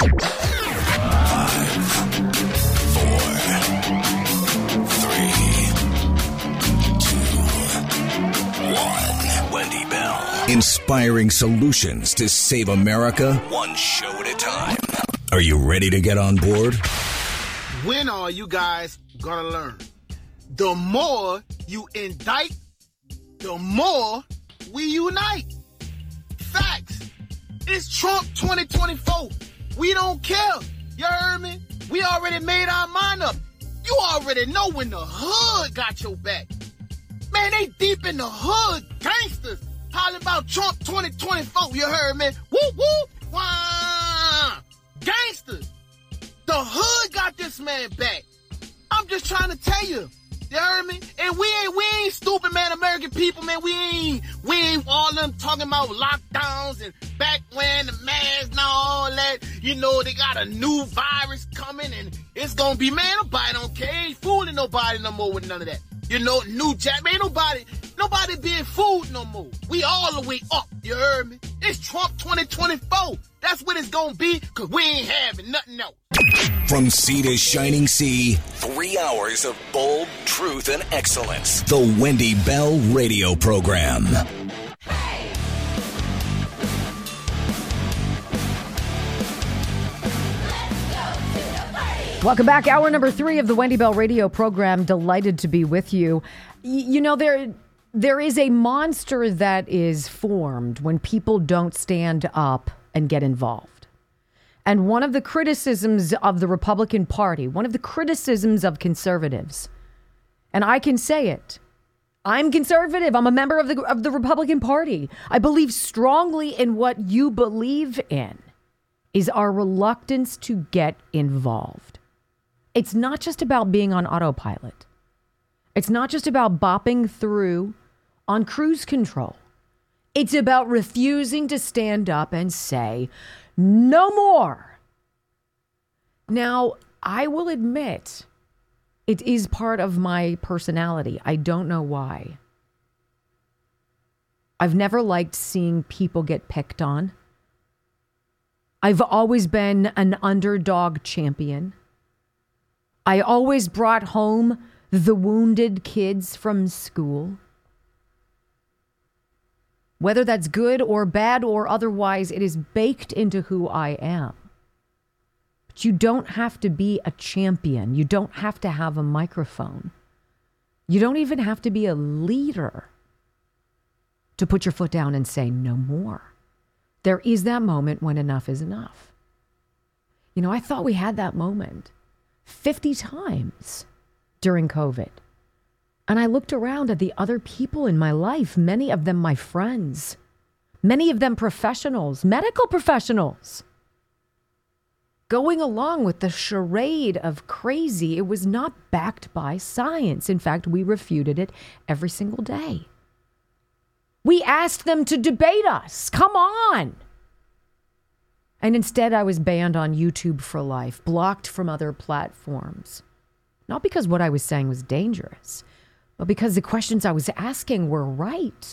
Wendy Bell. Inspiring solutions to save America, one show at a time. Are you ready to get on board? When are you guys gonna learn? The more you indict, the more we unite. Facts. It's Trump 2024. We don't care. You heard me? We already made our mind up. You already know when the hood got your back. Man, they deep in the hood. Gangsters hollering about Trump 2024. You heard me? Whoop, whoop. Wah. Gangsters. The hood got this man back. I'm just trying to tell you. You heard me? And we ain't stupid, man. American people, man. We ain't all them talking about lockdowns and back when the masks and all that. You know, they got a new virus coming and it's gonna be, man, nobody don't care. Ain't fooling nobody no more with none of that. You know, new jack, man, nobody being fooled no more. We all the way up, you heard me? It's Trump 2024. That's what it's gonna be, cause we ain't having nothing else. From sea to shining sea, 3 hours of bold truth and excellence. The Wendy Bell Radio Program. Welcome back. Hour number 3 of the Wendy Bell Radio Program. Delighted to be with you. You know, there is a monster that is formed when people don't stand up and get involved. And one of the criticisms of the Republican Party, one of the criticisms of conservatives, and I can say it, I'm conservative. I'm a member of the Republican Party. I believe strongly in what you believe in, is our reluctance to get involved. It's not just about being on autopilot. It's not just about bopping through on cruise control. It's about refusing to stand up and say, no more. Now, I will admit, it is part of my personality. I don't know why. I've never liked seeing people get picked on. I've always been an underdog champion. I always brought home the wounded kids from school. Whether that's good or bad or otherwise, it is baked into who I am. But you don't have to be a champion. You don't have to have a microphone. You don't even have to be a leader to put your foot down and say no more. There is that moment when enough is enough. You know, I thought we had that moment 50 times during COVID. And I looked around at the other people in my life, many of them my friends, many of them professionals, medical professionals, going along with the charade of crazy. It was not backed by science. In fact, we refuted it every single day. We asked them to debate us. Come on. And instead, I was banned on YouTube for life, blocked from other platforms. Not because what I was saying was dangerous, but because the questions I was asking were right.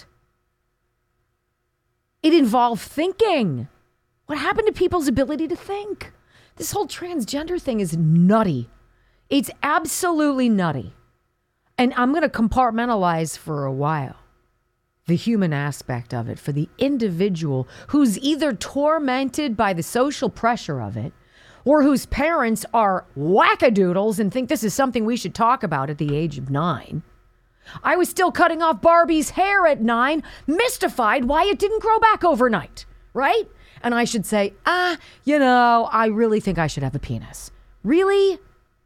It involved thinking. What happened to people's ability to think? This whole transgender thing is nutty. It's absolutely nutty. And I'm going to compartmentalize for a while the human aspect of it for the individual who's either tormented by the social pressure of it or whose parents are wackadoodles and think this is something we should talk about at the age of 9. I was still cutting off Barbie's hair at 9, mystified why it didn't grow back overnight, right? And I should say, I really think I should have a penis. Really?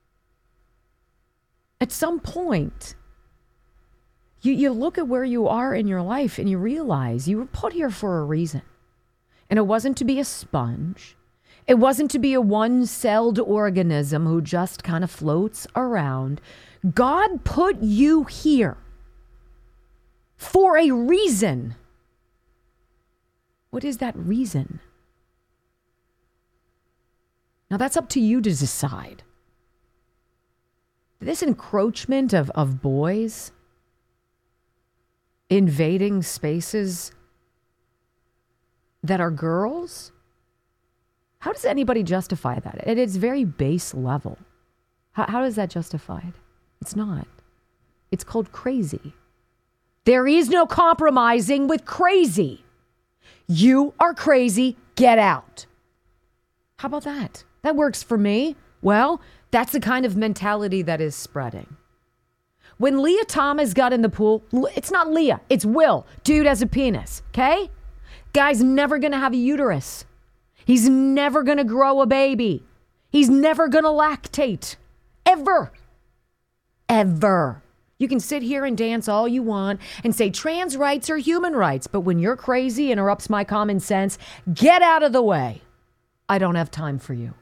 At some point, you look at where you are in your life and you realize you were put here for a reason. And it wasn't to be a sponge. It wasn't to be a one-celled organism who just kind of floats around. God put you here for a reason. What is that reason? Now that's up to you to decide. This encroachment of boys invading spaces that are girls, How does anybody justify that? At its very base level. How is that justified? It's not. It's called crazy. There is no compromising with crazy. You are crazy. Get out. How about that? That works for me. Well, that's the kind of mentality that is spreading. When Leah Thomas got in the pool, it's not Leah, it's Will. Dude has a penis, okay? Guy's never going to have a uterus. He's never going to grow a baby. He's never going to lactate. Ever. Ever. You can sit here and dance all you want and say trans rights are human rights, but when you're crazy, interrupts my common sense, get out of the way. I don't have time for you.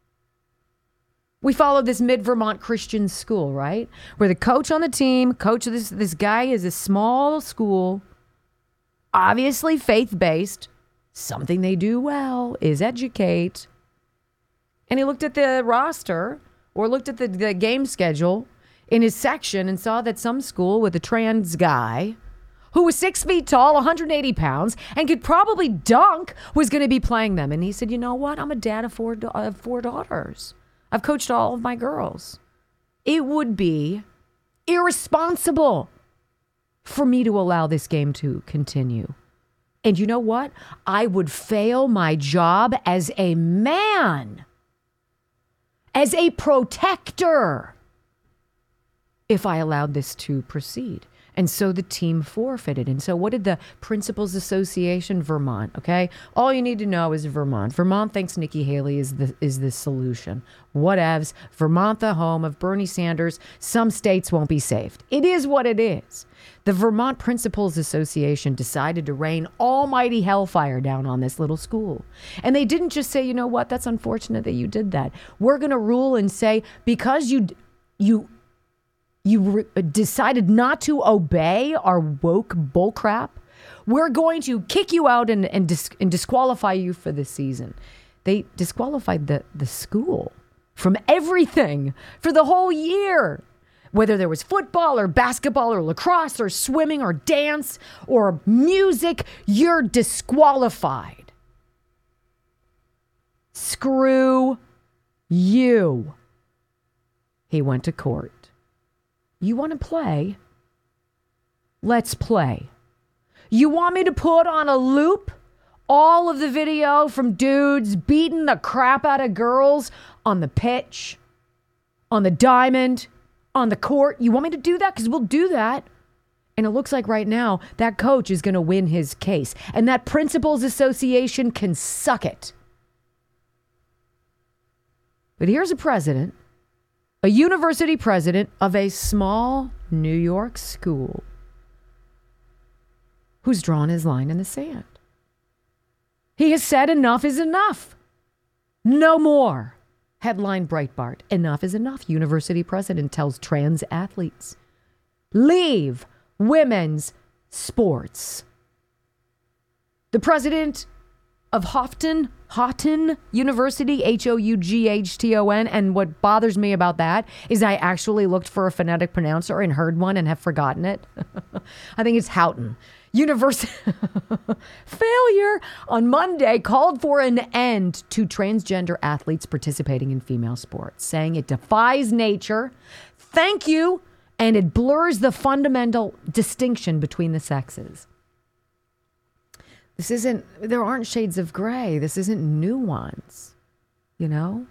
We followed this mid-Vermont Christian school, right? Where the coach on the team, coach of this guy is a small school, obviously faith-based. Something they do well is educate. And he looked at the roster or looked at the game schedule in his section and saw that some school with a trans guy who was 6 feet tall, 180 pounds, and could probably dunk was going to be playing them. And he said, you know what? I'm a dad of four daughters. I've coached all of my girls. It would be irresponsible for me to allow this game to continue. And you know what? I would fail my job as a man, as a protector, if I allowed this to proceed. And so the team forfeited. And so what did the Principals Association, Vermont, okay? All you need to know is Vermont. Vermont thinks Nikki Haley is the solution. Whatevs. Vermont, the home of Bernie Sanders. Some states won't be saved. It is what it is. The Vermont Principals Association decided to rain almighty hellfire down on this little school. And they didn't just say, you know what, that's unfortunate that you did that. We're going to rule and say, because you decided not to obey our woke bullcrap, we're going to kick you out and disqualify you for the season. They disqualified the school from everything for the whole year. Whether there was football or basketball or lacrosse or swimming or dance or music, you're disqualified. Screw you. He went to court. You want to play? Let's play. You want me to put on a loop all of the video from dudes beating the crap out of girls on the pitch, on the diamond, on the court? You want me to do that? Because we'll do that. And it looks like right now that coach is going to win his case. And that Principals Association can suck it. But here's a president, a university president of a small New York school, who's drawn his line in the sand. He has said enough is enough. No more. Headline Breitbart. Enough is enough. University president tells trans athletes, leave women's sports. The president of Houghton University, Houghton. And what bothers me about that is I actually looked for a phonetic pronouncer and heard one and have forgotten it. I think it's Houghton University. Failure on Monday called for an end to transgender athletes participating in female sports, saying it defies nature. Thank you. And it blurs the fundamental distinction between the sexes. There aren't shades of gray. This isn't nuance, you know?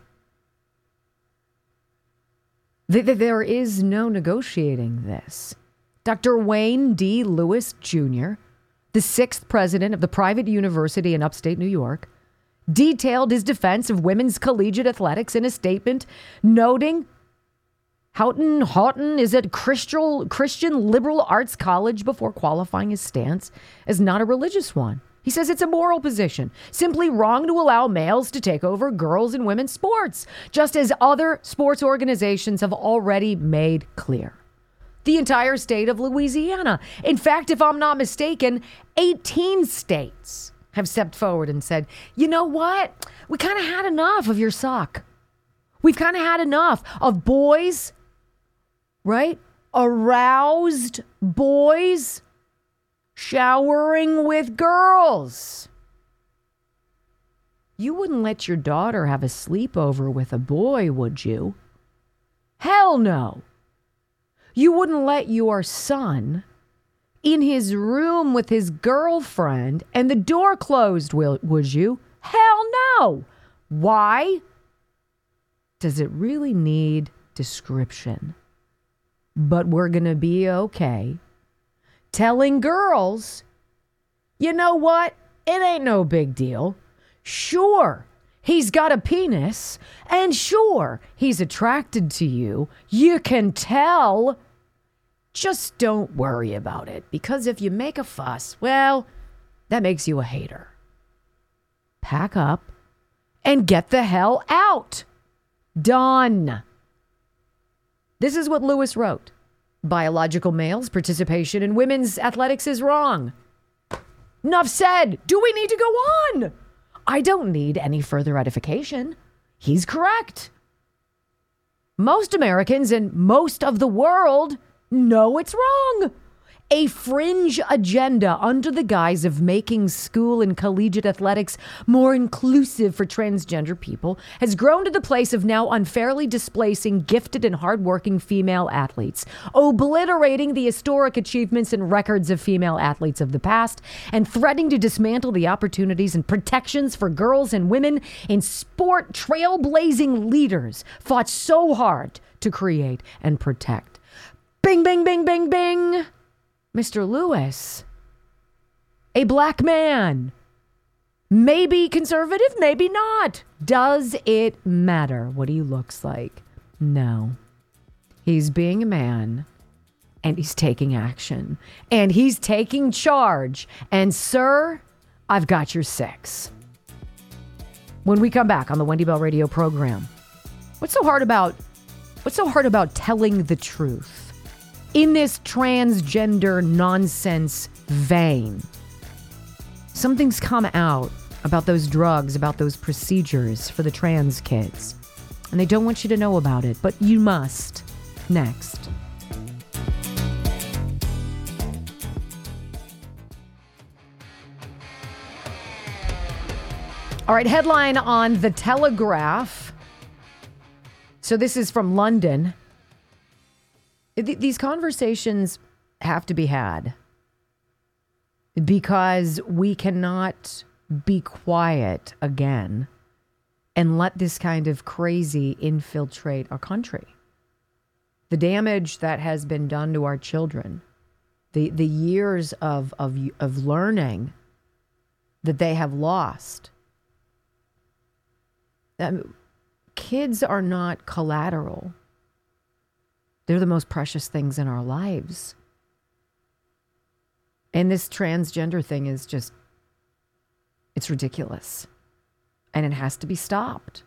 There is no negotiating this. Dr. Wayne D. Lewis Jr., the 6th president of the private university in upstate New York, detailed his defense of women's collegiate athletics in a statement, noting Houghton is a Christian liberal arts college before qualifying his stance as not a religious one. He says it's a moral position, simply wrong to allow males to take over girls' and women's sports, just as other sports organizations have already made clear. The entire state of Louisiana. In fact, if I'm not mistaken, 18 states have stepped forward and said, you know what? We kind of had enough of your suck. We've kind of had enough of boys, right? Aroused boys showering with girls. You wouldn't let your daughter have a sleepover with a boy, would you? Hell no. You wouldn't let your son in his room with his girlfriend and the door closed, would you? Hell no. Why? Does it really need description? But we're going to be okay telling girls, you know what? It ain't no big deal. Sure, he's got a penis, and sure, he's attracted to you. You can tell. Just don't worry about it, because if you make a fuss, well, that makes you a hater. Pack up and get the hell out. Done. This is what Lewis wrote. Biological males' participation in women's athletics is wrong. Enough said. Do we need to go on? I don't need any further edification. He's correct. Most Americans and most of the world know it's wrong. A fringe agenda under the guise of making school and collegiate athletics more inclusive for transgender people has grown to the place of now unfairly displacing gifted and hardworking female athletes, obliterating the historic achievements and records of female athletes of the past, and threatening to dismantle the opportunities and protections for girls and women in sport trailblazing leaders fought so hard to create and protect. Bing, bing, bing, bing, bing. Mr. Lewis, a black man, maybe conservative, maybe not. Does it matter what he looks like? No. He's being a man, and he's taking action, and he's taking charge. And sir, I've got your six. When we come back on the Wendy Bell Radio program, what's so hard about telling the truth? In this transgender nonsense vein, something's come out about those drugs, about those procedures for the trans kids. And they don't want you to know about it, but you must. Next. All right, headline on The Telegraph. So this is from London. These conversations have to be had because we cannot be quiet again and let this kind of crazy infiltrate our country. The damage that has been done to our children, the years of learning that they have lost. Kids are not collateral. They're the most precious things in our lives. And this transgender thing is just, it's ridiculous. And it has to be stopped.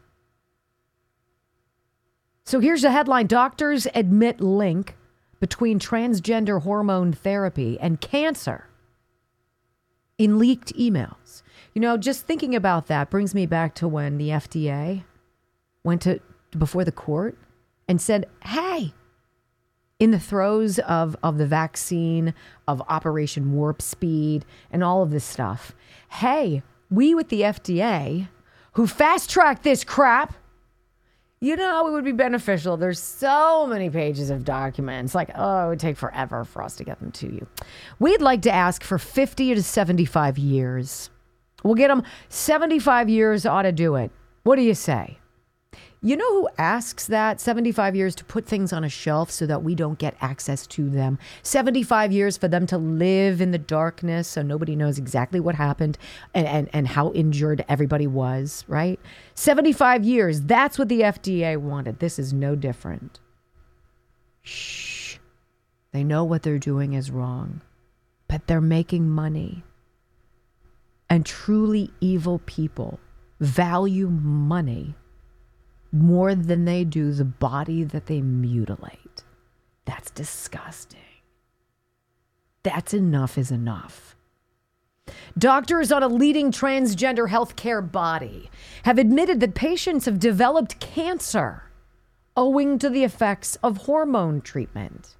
So here's the headline. Doctors admit link between transgender hormone therapy and cancer in leaked emails. You know, just thinking about that brings me back to when the FDA went before the court and said, hey, in the throes of the vaccine, of Operation Warp Speed, and all of this stuff. Hey, we with the FDA, who fast-tracked this crap, you know, it would be beneficial. There's so many pages of documents. Like, it would take forever for us to get them to you. We'd like to ask for 50 to 75 years. We'll get them 75 years ought to do it. What do you say? You know who asks that? 75 years to put things on a shelf so that we don't get access to them. 75 years for them to live in the darkness so nobody knows exactly what happened and how injured everybody was, right? 75 years. That's what the FDA wanted. This is no different. Shh. They know what they're doing is wrong, but they're making money. And truly evil people value money more than they do the body that they mutilate. That's disgusting. That's enough is enough. Doctors on a leading transgender healthcare body have admitted that patients have developed cancer owing to the effects of hormone treatment.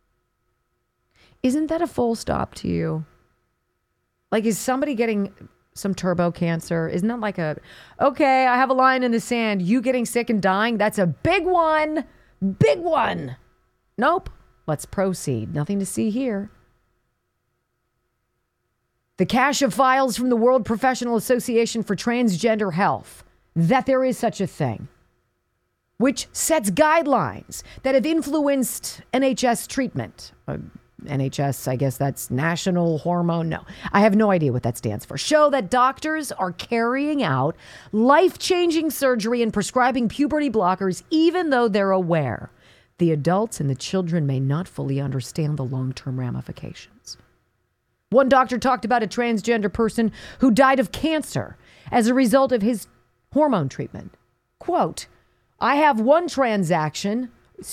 Isn't that a full stop to you? Like, is somebody getting some turbo cancer? Isn't that like okay, I have a line in the sand. You getting sick and dying? That's a big one. Big one. Nope. Let's proceed. Nothing to see here. The cache of files from the World Professional Association for Transgender Health, that there is such a thing, which sets guidelines that have influenced NHS treatment. NHS, I guess that's National Hormone. No, I have no idea what that stands for. Show that doctors are carrying out life-changing surgery and prescribing puberty blockers, even though they're aware the adults and the children may not fully understand the long-term ramifications. One doctor talked about a transgender person who died of cancer as a result of his hormone treatment. Quote, I have one transition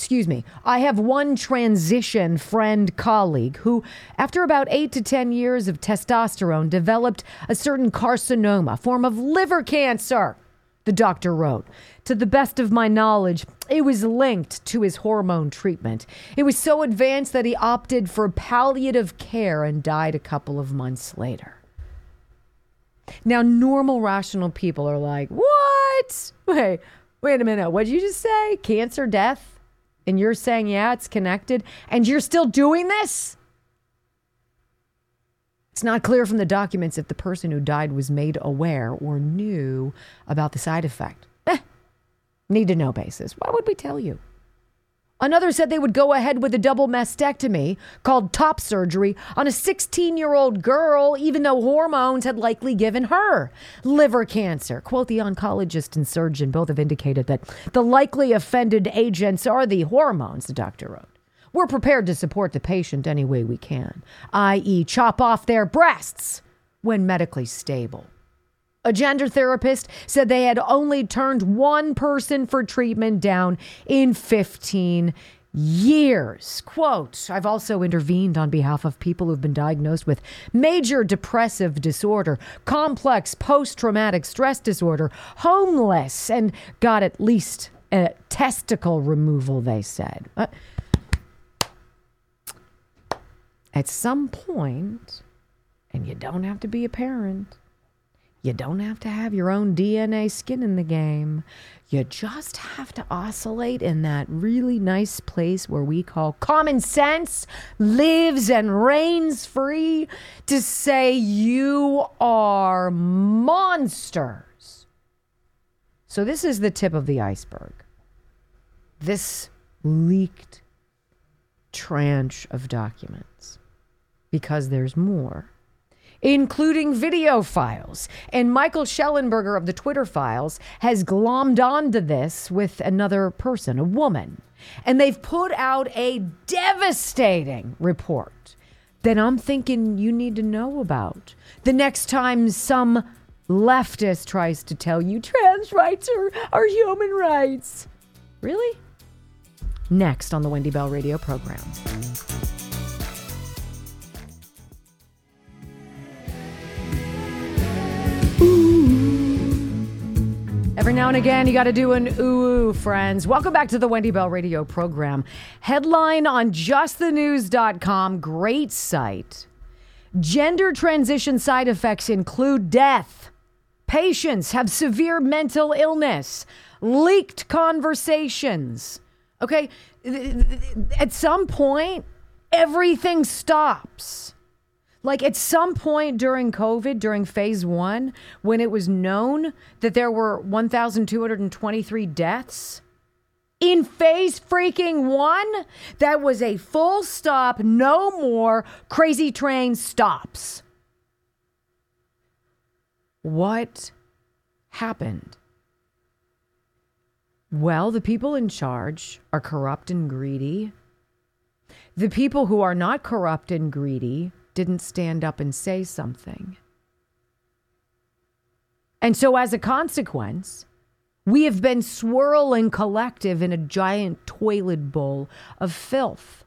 friend colleague who, after about 8 to 10 years of testosterone, developed a certain carcinoma, form of liver cancer, the doctor wrote. To the best of my knowledge, it was linked to his hormone treatment. It was so advanced that he opted for palliative care and died a couple of months later. Now, normal, rational people are like, what? Wait a minute. What'd you just say? Cancer, death? And you're saying, yeah, it's connected, and you're still doing this? It's not clear from the documents if the person who died was made aware or knew about the side effect. Need to know basis. Why would we tell you? Another said they would go ahead with a double mastectomy called top surgery on a 16-year-old girl, even though hormones had likely given her liver cancer. Quote, the oncologist and surgeon both have indicated that the likely offended agents are the hormones, the doctor wrote. We're prepared to support the patient any way we can, i.e. chop off their breasts when medically stable. A gender therapist said they had only turned one person for treatment down in 15 years. Quote, I've also intervened on behalf of people who've been diagnosed with major depressive disorder, complex post-traumatic stress disorder, homeless, and got at least a testicle removal, they said. At some point, and you don't have to be a parent, you don't have to have your own DNA skin in the game. You just have to oscillate in that really nice place where we call common sense lives and reigns free to say you are monsters. So this is the tip of the iceberg. This leaked tranche of documents, because there's more, including video files. And Michael Schellenberger of the Twitter Files has glommed onto this with another person, a woman. And they've put out a devastating report that I'm thinking you need to know about the next time some leftist tries to tell you trans rights are human rights. Really? Next on the Wendy Bell Radio program. Every now and again, you got to do an ooh, friends. Welcome back to the Wendy Bell Radio program. Headline on justthenews.com. Great site. Gender transition side effects include death. Patients have severe mental illness. Leaked conversations. Okay, at some point, everything stops. Like at some point during COVID, during phase 1, when it was known that there were 1,223 deaths, in phase freaking 1, that was a full stop, no more, crazy train stops. What happened? Well, the people in charge are corrupt and greedy. The people who are not corrupt and greedy didn't stand up and say something. And so as a consequence, we have been swirling collective in a giant toilet bowl of filth.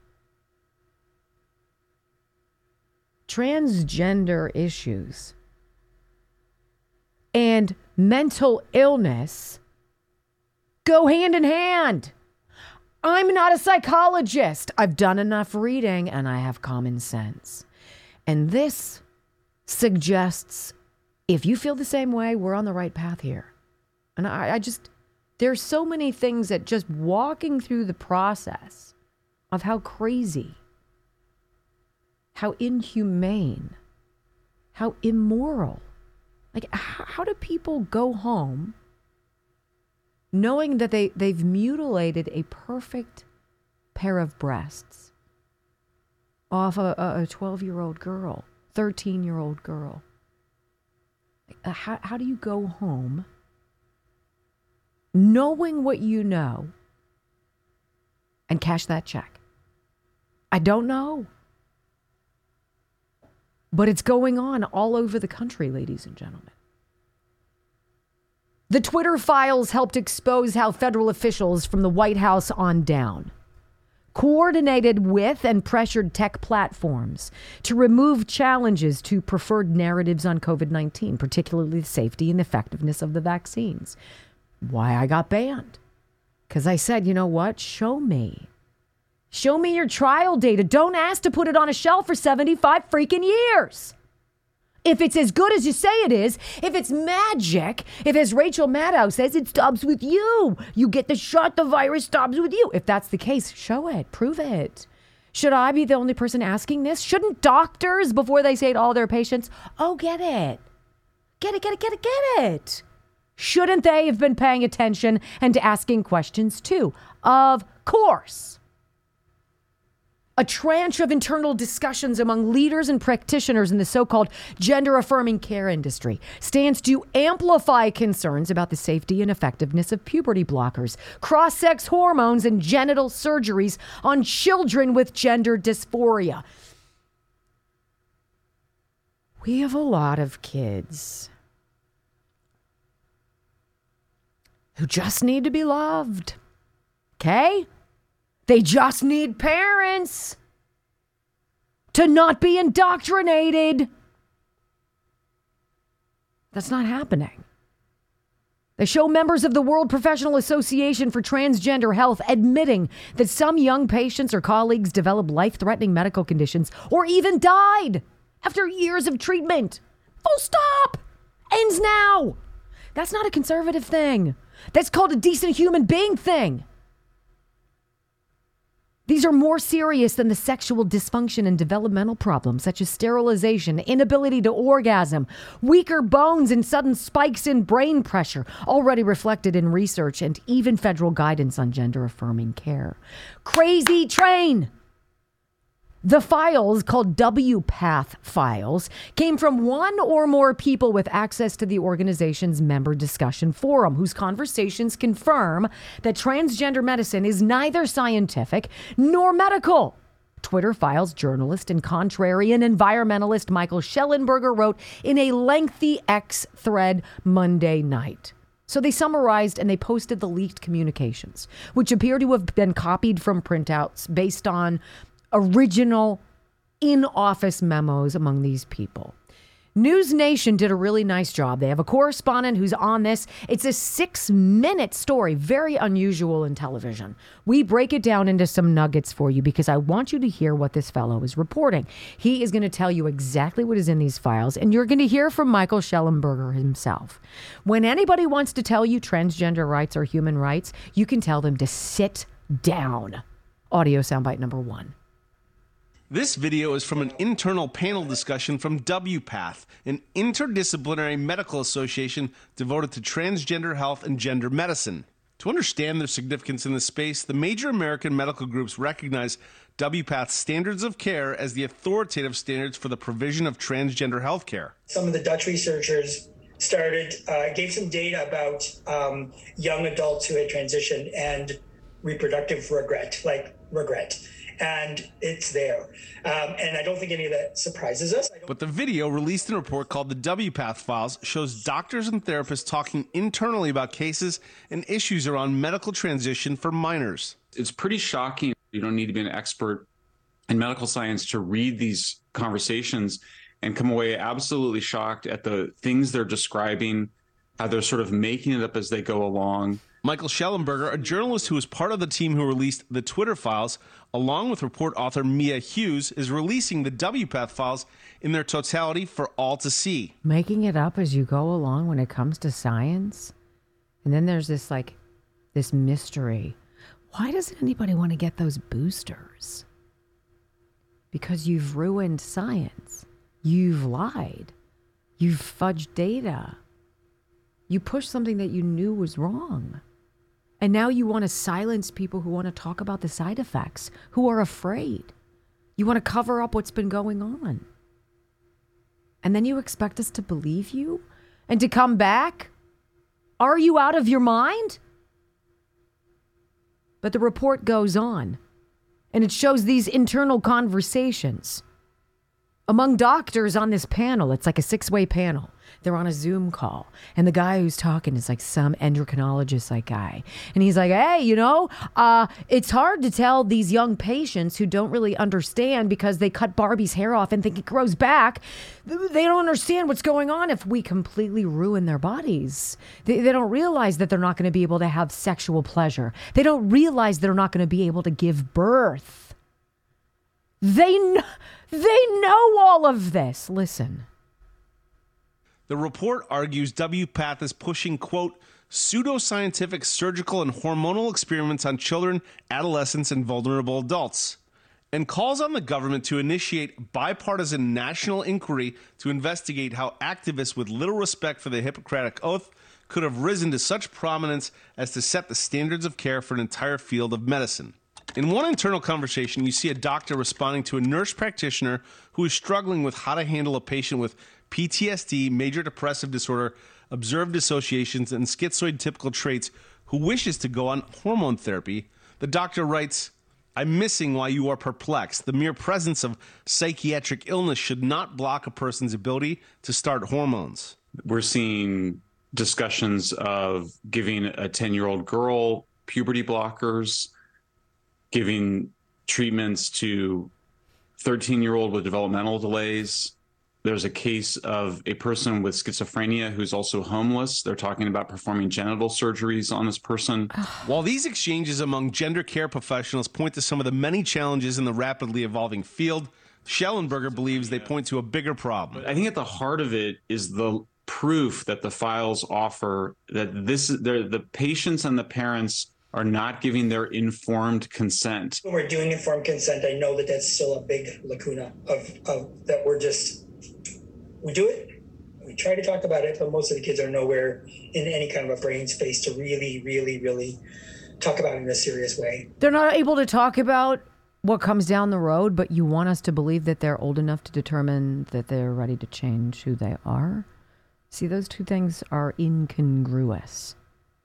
Transgender issues and mental illness go hand in hand. I'm not a psychologist. I've done enough reading and I have common sense. And this suggests If you feel the same way, we're on the right path here. And I just, there's so many things that just walking through the process of how crazy, how inhumane, how immoral. Like, how do people go home knowing that they've mutilated a perfect pair of breasts off a 12-year-old girl, 13-year-old girl? How do you go home knowing what you know and cash that check? I don't know. But it's going on all over the country, ladies and gentlemen. The Twitter files helped expose how federal officials from the White House on down coordinated with and pressured tech platforms to remove challenges to preferred narratives on COVID-19, particularly the safety and effectiveness of the vaccines. Why I got banned? Because I said, you know what? Show me. Show me your trial data. Don't ask to put it on a shelf for 75 freaking years. If it's as good as you say it is, if it's magic, if as Rachel Maddow says, it stops with you. You get the shot, the virus stops with you. If that's the case, show it, prove it. Should I be the only person asking this? Shouldn't doctors, before they say to all their patients, oh, get it. Get it. Shouldn't they have been paying attention and asking questions too? Of course. A tranche of internal discussions among leaders and practitioners in the so-called gender-affirming care industry stands to amplify concerns about the safety and effectiveness of puberty blockers, cross-sex hormones, and genital surgeries on children with gender dysphoria. We have a lot of kids who just need to be loved. Okay? They just need parents to not be indoctrinated. That's not happening. They show members of the World Professional Association for Transgender Health admitting that some young patients or colleagues developed life-threatening medical conditions or even died after years of treatment. Full stop. Ends now. That's not a conservative thing. That's called a decent human being thing. These are more serious than the sexual dysfunction and developmental problems such as sterilization, inability to orgasm, weaker bones, and sudden spikes in brain pressure, already reflected in research and even federal guidance on gender-affirming care. Crazy train! The files, called WPATH files, came from one or more people with access to the organization's member discussion forum, whose conversations confirm that transgender medicine is neither scientific nor medical. Twitter files journalist and contrarian environmentalist Michael Shellenberger wrote in a lengthy X thread Monday night. So they summarized and they posted the leaked communications, which appear to have been copied from printouts based on original in-office memos among these people. News Nation did a really nice job. They have a correspondent who's on this. It's a 6-minute story, very unusual in television. We break it down into some nuggets for you because I want you to hear what this fellow is reporting. He is going to tell you exactly what is in these files, and you're going to hear from Michael Shellenberger himself. When anybody wants to tell you transgender rights are human rights, you can tell them to sit down. Audio soundbite number 1. This video is from an internal panel discussion from WPATH, an interdisciplinary medical association devoted to transgender health and gender medicine. To understand their significance in this space, the major American medical groups recognize WPATH's standards of care as the authoritative standards for the provision of transgender health care. Some of the Dutch researchers gave some data about young adults who had transitioned and reproductive regret. And it's there. And I don't think any of that surprises us. But the video, released in a report called the WPATH Files, shows doctors and therapists talking internally about cases and issues around medical transition for minors. It's pretty shocking. You don't need to be an expert in medical science to read these conversations and come away absolutely shocked at the things they're describing, how they're sort of making it up as they go along. Michael Shellenberger, a journalist who was part of the team who released the Twitter files, along with report author Mia Hughes, is releasing the WPATH files in their totality for all to see. Making it up as you go along when it comes to science. And then there's this mystery. Why doesn't anybody want to get those boosters? Because you've ruined science. You've lied. You've fudged data. You pushed something that you knew was wrong. And now you want to silence people who want to talk about the side effects, who are afraid. You want to cover up what's been going on. And then you expect us to believe you and to come back? Are you out of your mind? But the report goes on, and it shows these internal conversations among doctors on this panel. It's like a 6-way panel. They're on a Zoom call, and the guy who's talking is like some endocrinologist guy. And he's like, hey, it's hard to tell these young patients who don't really understand because they cut Barbie's hair off and think it grows back. They don't understand what's going on if we completely ruin their bodies. They don't realize that they're not going to be able to have sexual pleasure. They don't realize they're not going to be able to give birth. They know all of this. Listen. The report argues WPATH is pushing, quote, pseudoscientific surgical and hormonal experiments on children, adolescents, and vulnerable adults, and calls on the government to initiate bipartisan national inquiry to investigate how activists with little respect for the Hippocratic Oath could have risen to such prominence as to set the standards of care for an entire field of medicine. In one internal conversation, you see a doctor responding to a nurse practitioner who is struggling with how to handle a patient with PTSD, major depressive disorder, observed dissociations, and schizoid typical traits who wishes to go on hormone therapy. The doctor writes, I'm missing why you are perplexed. The mere presence of psychiatric illness should not block a person's ability to start hormones. We're seeing discussions of giving a 10-year-old girl puberty blockers, giving treatments to 13-year-old with developmental delays. There's a case of a person with schizophrenia who's also homeless. They're talking about performing genital surgeries on this person. While these exchanges among gender care professionals point to some of the many challenges in the rapidly evolving field, Shellenberger believes they point to a bigger problem. I think at the heart of it is the proof that the files offer that the patients and the parents are not giving their informed consent. When we're doing informed consent, I know that that's still a big lacuna of that we do it, we try to talk about it, but most of the kids are nowhere in any kind of a brain space to really, really, really talk about it in a serious way. They're not able to talk about what comes down the road, but you want us to believe that they're old enough to determine that they're ready to change who they are? See, those two things are incongruous.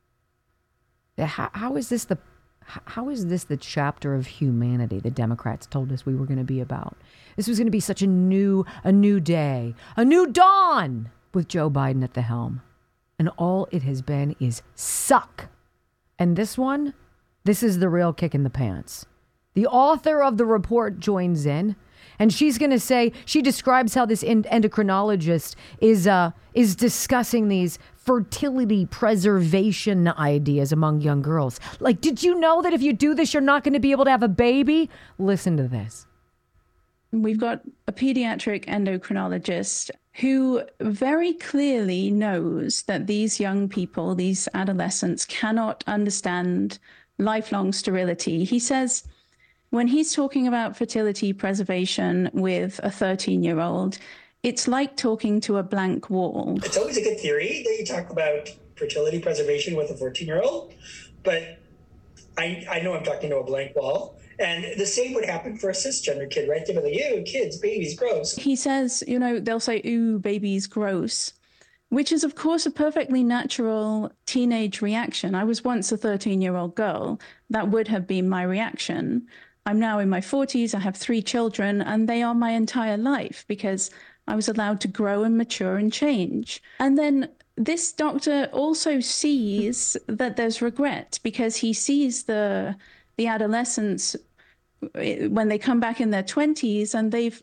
How is this the chapter of humanity the Democrats told us we were going to be about? This was going to be such a new day, a new dawn with Joe Biden at the helm. And all it has been is suck. And this is the real kick in the pants. The author of the report joins in, and she's going to say, she describes how this endocrinologist is discussing these fertility preservation ideas among young girls. Like, did you know that if you do this, you're not going to be able to have a baby? Listen to this. We've got a pediatric endocrinologist who very clearly knows that these young people, these adolescents, cannot understand lifelong sterility. He says when he's talking about fertility preservation with a 13-year-old, it's like talking to a blank wall. It's always a good theory that you talk about fertility preservation with a 14-year-old, but I know I'm talking to a blank wall. And the same would happen for a cisgender kid, right? They'd be like, ew, kids, babies, gross. He says, they'll say, ooh, babies, gross, which is, of course, a perfectly natural teenage reaction. I was once a 13-year-old girl. That would have been my reaction. I'm now in my 40s. I have 3 children, and they are my entire life because I was allowed to grow and mature and change. And then this doctor also sees that there's regret because he sees the adolescents when they come back in their 20s and they've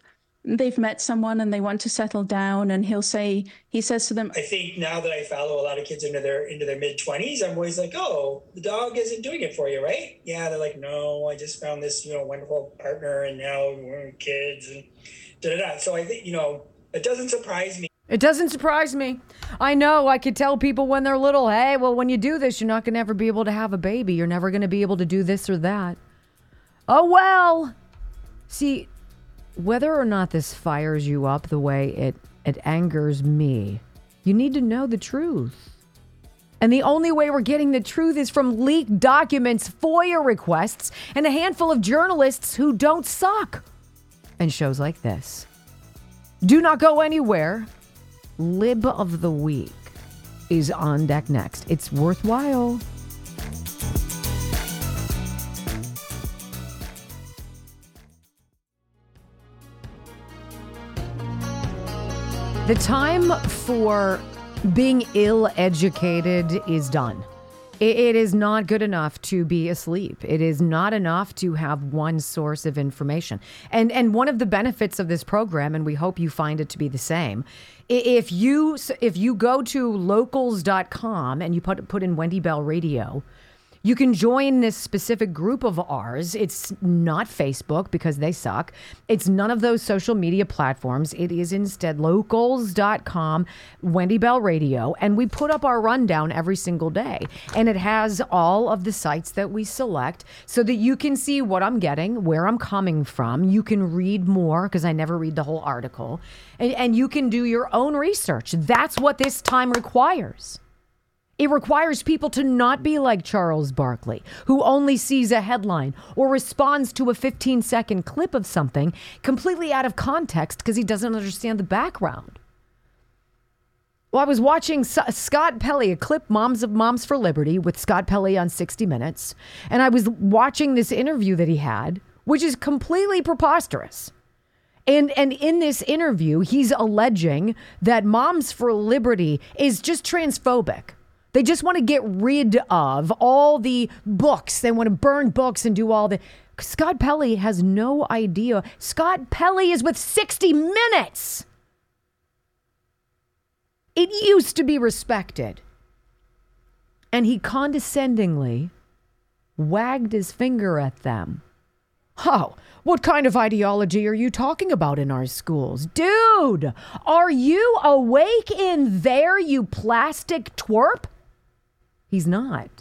they've met someone and they want to settle down, and he says to them, I think now that I follow a lot of kids into their mid-20s, I'm always like, oh, the dog isn't doing it for you, right? Yeah, they're like, no, I just found this, wonderful partner, and now we're kids and da-da-da. So I think, it doesn't surprise me. It doesn't surprise me. I know I could tell people when they're little, hey, well, when you do this, you're not going to ever be able to have a baby. You're never going to be able to do this or that. Oh, well. See, whether or not this fires you up the way it angers me, you need to know the truth. And the only way we're getting the truth is from leaked documents, FOIA requests, and a handful of journalists who don't suck. And shows like this. Do not go anywhere. Lib of the Week is on deck next. It's worthwhile. The time for being ill-educated is done. It is not good enough to be asleep. It is not enough to have one source of information. And one of the benefits of this program, and we hope you find it to be the same, if you go to locals.com and you put in Wendy Bell Radio, you can join this specific group of ours. It's not Facebook because they suck. It's none of those social media platforms. It is instead locals.com, Wendy Bell Radio. And we put up our rundown every single day. And it has all of the sites that we select so that you can see what I'm getting, where I'm coming from. You can read more because I never read the whole article. And you can do your own research. That's what this time requires. It requires people to not be like Charles Barkley, who only sees a headline or responds to a 15-second clip of something completely out of context because he doesn't understand the background. Well, I was watching Scott Pelley, a clip, Moms for Liberty, with Scott Pelley on 60 Minutes, and I was watching this interview that he had, which is completely preposterous. And in this interview, he's alleging that Moms for Liberty is just transphobic. They just want to get rid of all the books. They want to burn books and do all the... Scott Pelley has no idea. Scott Pelley is with 60 Minutes. It used to be respected. And he condescendingly wagged his finger at them. Oh, what kind of ideology are you talking about in our schools? Dude, are you awake in there, you plastic twerp? He's not.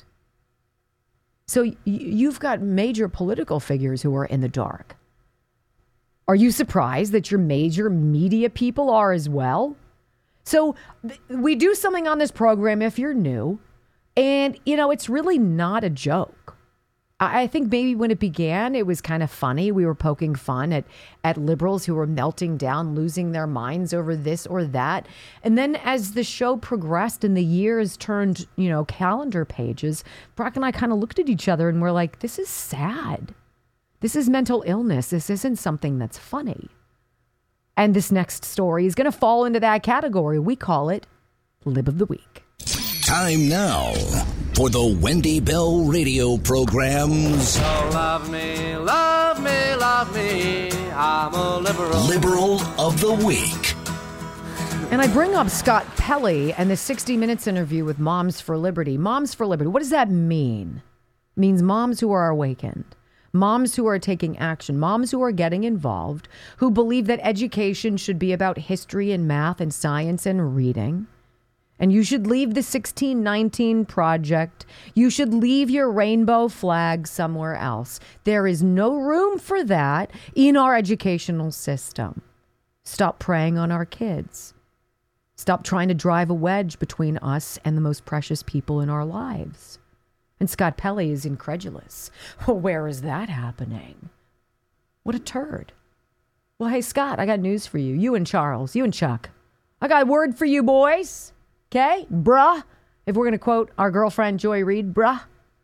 So you've got major political figures who are in the dark. Are you surprised that your major media people are as well? So we do something on this program if you're new, and, it's really not a joke. I think maybe when it began, it was kind of funny. We were poking fun at liberals who were melting down, losing their minds over this or that. And then as the show progressed and the years turned, calendar pages, Brock and I kind of looked at each other and we're like, this is sad. This is mental illness. This isn't something that's funny. And this next story is going to fall into that category. We call it Lib of the Week. Time now for the Wendy Bell Radio programs. So love me, love me, love me. I'm a liberal. Liberal of the Week. And I bring up Scott Pelley and the 60 Minutes interview with Moms for Liberty. Moms for Liberty, what does that mean? It means moms who are awakened. Moms who are taking action, moms who are getting involved, who believe that education should be about history and math and science and reading. And you should leave the 1619 project. You should leave your rainbow flag somewhere else. There is no room for that in our educational system. Stop preying on our kids. Stop trying to drive a wedge between us and the most precious people in our lives. And Scott Pelley is incredulous. Well, where is that happening? What a turd. Well, hey, Scott, I got news for you. You and Charles, you and Chuck. I got a word for you boys. Okay, bruh, if we're going to quote our girlfriend Joy Reid, bruh.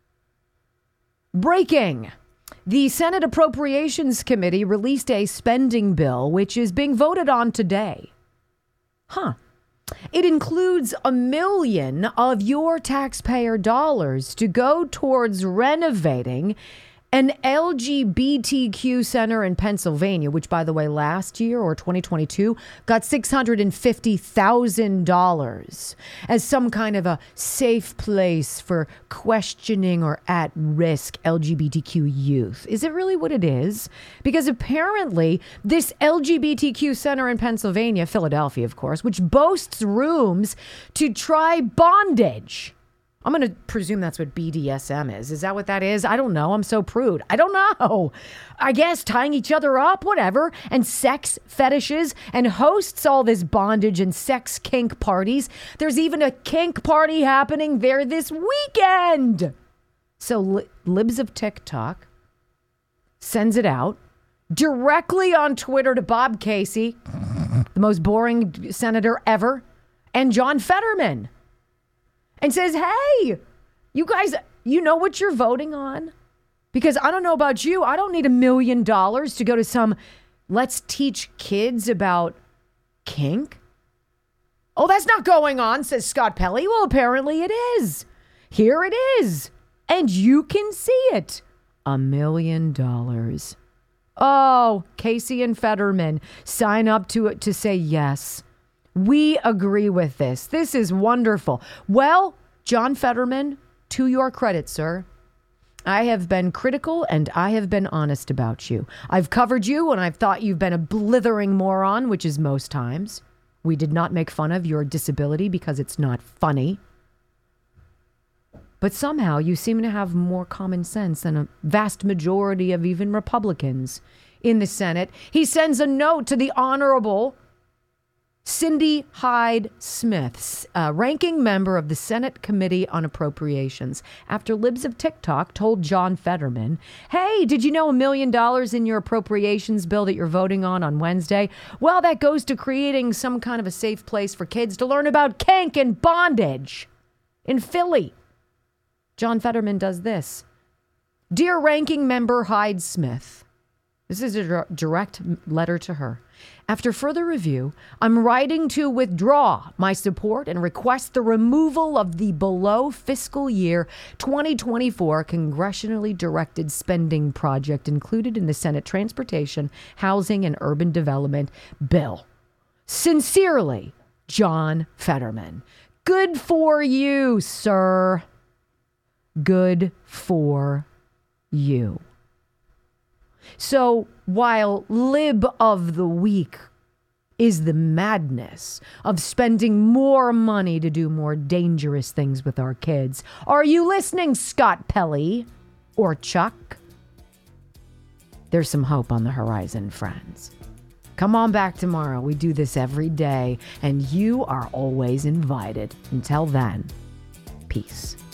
Breaking. The Senate Appropriations Committee released a spending bill, which is being voted on today. It includes $1 million of your taxpayer dollars to go towards renovating An LGBTQ center in Pennsylvania, which, by the way, last year or 2022 got $650,000 as some kind of a safe place for questioning or at-risk LGBTQ youth. Is it really what it is? Because apparently this LGBTQ center in Pennsylvania, Philadelphia, of course, which boasts rooms to try bondage. I'm going to presume that's what BDSM is. Is that what that is? I don't know. I'm so prude. I don't know. I guess tying each other up, whatever, and sex fetishes, and hosts all this bondage and sex kink parties. There's even a kink party happening there this weekend. So Libs of TikTok sends it out directly on Twitter to Bob Casey, the most boring senator ever, and John Fetterman. And says, hey, you guys, you know what you're voting on? Because I don't know about you. I don't need $1 million to go to some let's teach kids about kink. Oh, that's not going on, says Scott Pelley. Well, apparently it is. Here it is. And you can see it. $1 million. Oh, Casey and Fetterman sign up to it to say yes. We agree with this. This is wonderful. Well, John Fetterman, to your credit, sir, I have been critical and I have been honest about you. I've covered you and I've thought you've been a blithering moron, which is most times. We did not make fun of your disability because it's not funny. But somehow you seem to have more common sense than a vast majority of even Republicans in the Senate. He sends a note to the Honorable Cindy Hyde-Smith, ranking member of the Senate Committee on Appropriations, after Libs of TikTok told John Fetterman, hey, did you know $1 million in your appropriations bill that you're voting on Wednesday? Well, that goes to creating some kind of a safe place for kids to learn about kink and bondage in Philly. John Fetterman does this. Dear Ranking Member Hyde-Smith, this is a direct letter to her. After further review, I'm writing to withdraw my support and request the removal of the below fiscal year 2024 congressionally directed spending project included in the Senate Transportation, Housing, and Urban Development bill. Sincerely, John Fetterman. Good for you, sir. Good for you. So while Lib of the Week is the madness of spending more money to do more dangerous things with our kids, are you listening, Scott Pelley or Chuck? There's some hope on the horizon, friends. Come on back tomorrow. We do this every day, and you are always invited. Until then, peace.